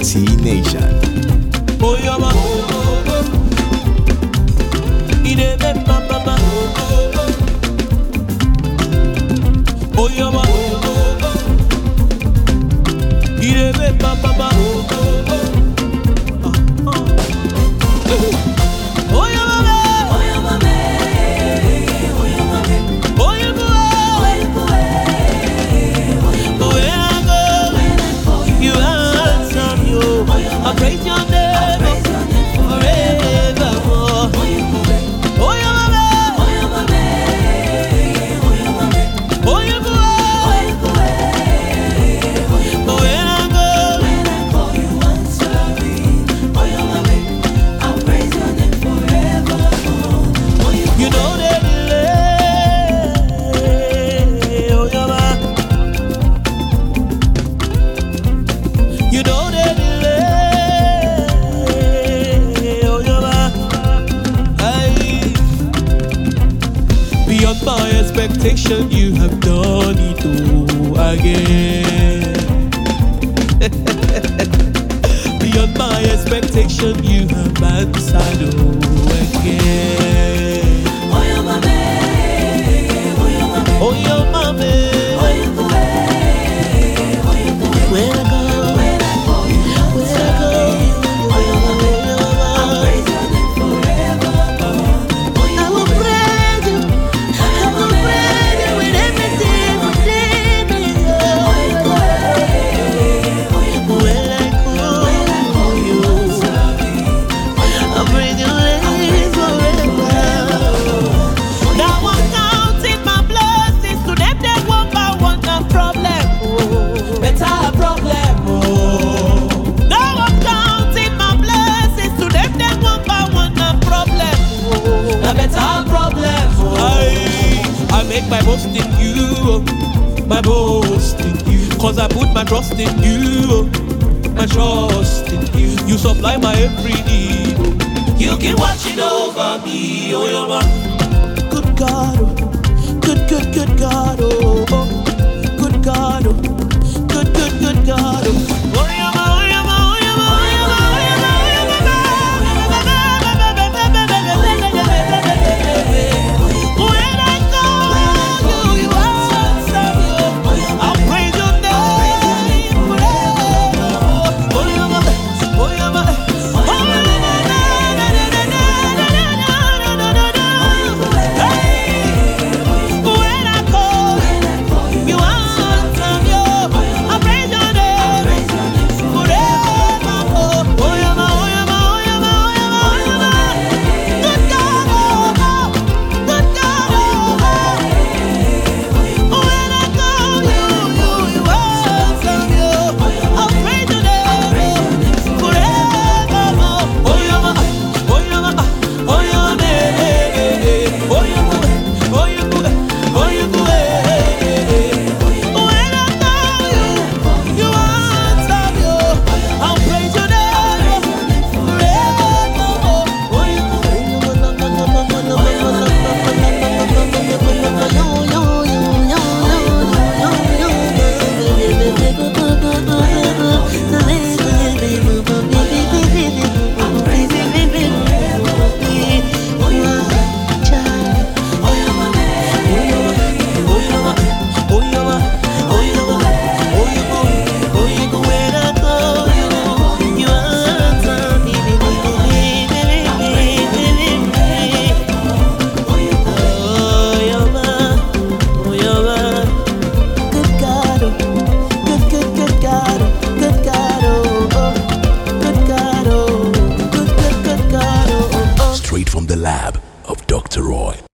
T Nation. Oh, yeah, man. Oh, yeah, man. I praise your name forevermore. Oh, yeah, mama. Oh, yeah, mama. Oh, yeah, mama. Oh, when I call you answer me. Oh, yeah, mama. I praise your name forevermore. You know the delay. Oh, yeah, mama. You know the delay. Beyond my expectation, you have done it all again. Beyond my expectation, you have answered all again. Oh, your mama, oh, your mama, oh, your mama, oh, your mama. Where I go, where I go, where I go. Oh, your mama, I'll praise your name forevermore. I will praise you. I make my boast in you, my boast in you. Cause I put my trust in you, my trust in you. You supply my every need. You keep watching over me, oh yeah, man. Good God, oh. Good God, oh, oh. Good God, oh. Good God, oh. Oh yeah, man, oh yeah, man, oh yeah, man, oh yeah, man, oh yeah, man, oh yeah, man. Straight from the lab of Dr. Roy.